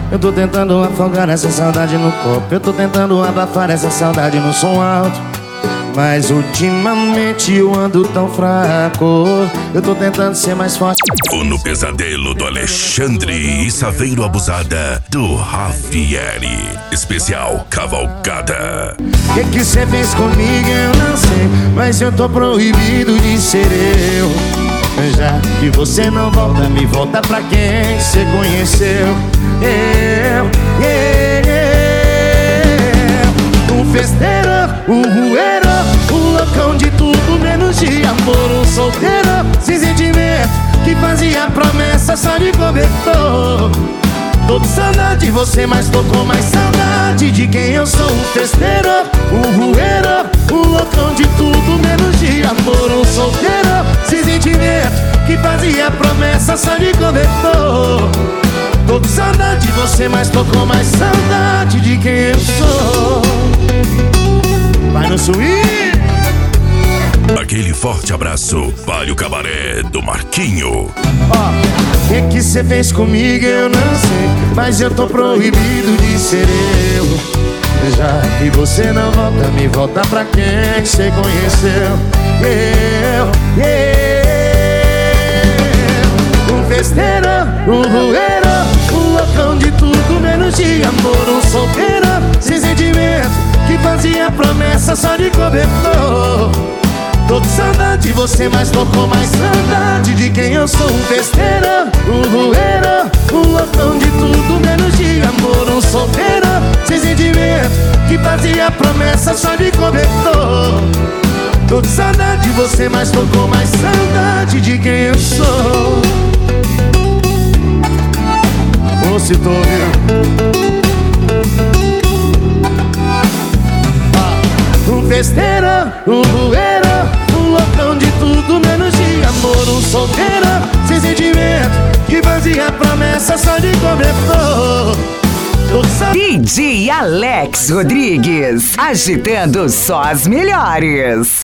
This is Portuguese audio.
Eu tô tentando afogar essa saudade no copo. Eu tô tentando abafar essa saudade no som alto. Mas ultimamente eu ando tão fraco. Eu tô tentando ser mais forte. No pesadelo do Alexandre e Saveiro Abusada do Rafieri. Especial Cavalgada. Que cê fez comigo eu não sei, mas eu tô proibido de ser eu. Já que você não volta, me volta pra quem cê conheceu. Um festeiro, um rueiro, um loucão de tudo menos de amor. Um solteiro, sem sentimento, que fazia promessa só de cobertor. Tô com saudade de você, mas tô com mais saudade de quem eu sou. Um festeiro, um rueiro, um loucão de tudo menos de amor. Um solteiro, sem sentimento, que fazia promessa só de cobertor. Tô com saudade de você, mas tô com mais saudade de quem eu sou. Vai no swing. Aquele forte abraço para o cabaré do Marquinho. O que cê fez comigo eu não sei, mas eu tô proibido de ser eu. Já que você não volta, me volta pra quem cê conheceu. Um festeiro, um rueiro, um loucão de tudo menos de amor. Um solteiro, sem sentimento, que fazia promessa só de cobertor. Tô com saudade de você, mas tô com mais saudade de quem eu sou. Um festeiro, um rueiro, um loucão de tudo menos de amor. Um solteiro, sem sentimento, que fazia promessa só de cobertor. Tô com saudade de você, mas tô com mais saudade de quem eu sou. Ô, se tô ouvindo. Um festeiro, um rueiro, um loucão de tudo menos de amor. Um solteiro, sem sentimento, que fazia promessa só de cobertor. DJ Alex Rodrigues, agitando só as melhores.